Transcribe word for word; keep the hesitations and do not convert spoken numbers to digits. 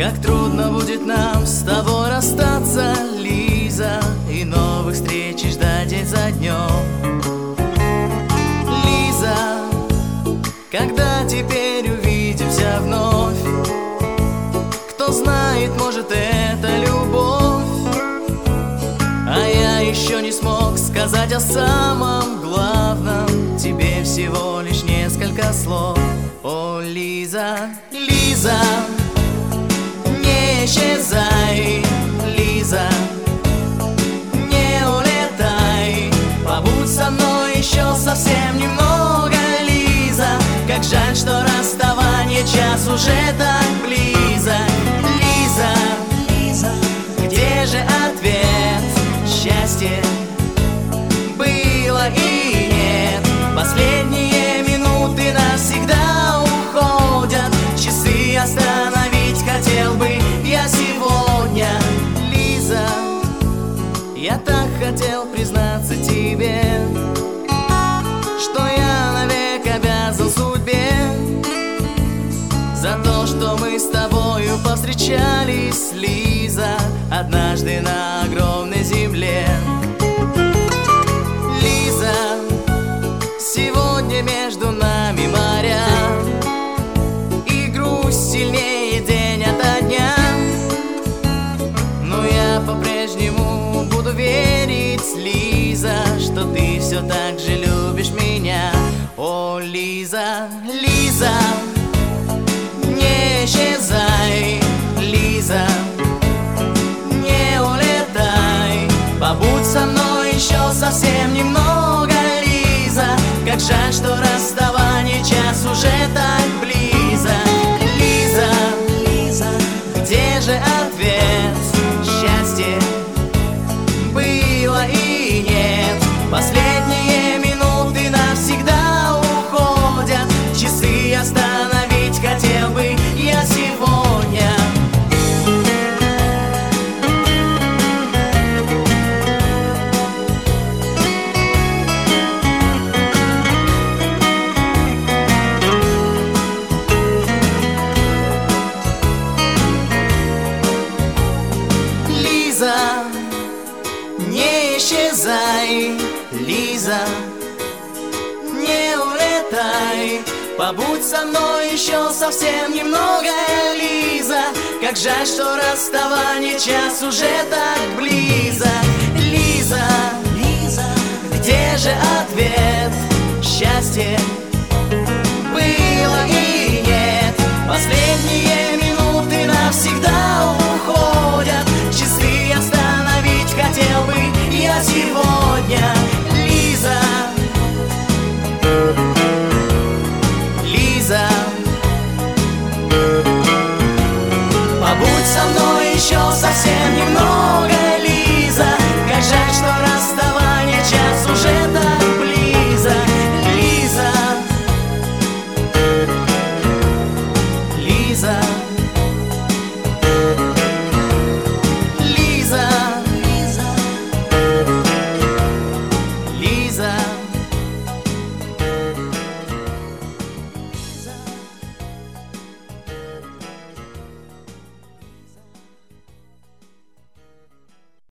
Как трудно будет нам с тобой расстаться, Лиза, и новых встреч ждать день за днем. Лиза, когда теперь увидимся вновь? Кто знает, может, это любовь. А я еще не смог сказать о самом главном, тебе всего лишь несколько слов. О, Лиза, Лиза, не исчезай, Лиза, не улетай, побудь со мной еще совсем немного, Лиза. Как жаль, что расставание, час уже так близок. Лиза, Лиза, где же ответ? Счастье было и нет. Последние минуты навсегда уходят. Часы остановить хотел бы я сегодня. Лиза, я так хотел признаться тебе, что я навек обязан судьбе за то, что мы с тобою повстречались, Лиза, однажды на огромной земле. Лиза, сегодня между нами моря, и грусть сильнее день ото дня. Но я по-прежнему буду верить, Лиза, что ты все так же любишь меня. О, Лиза, Лиза, не исчезай, Лиза, не улетай, побудь со мной еще совсем немного, Лиза. Как жаль, что расставание, час уже так близок. Лиза, Лиза, где же ответ? Счастье было и нет. Последние минуты навсегда уходят. Часы остановить хотел бы я сегодня. Лиза, не исчезай, Лиза, не улетай, побудь со мной еще совсем немного, Лиза. Как жаль, что расставание, час уже так близок. Лиза, Лиза, где же ответ? Счастье было и нет. Последние минуты навсегда уходят. Часы остановить хотел бы я сегодня. Лиза, Лиза, побудь со мной еще совсем немного,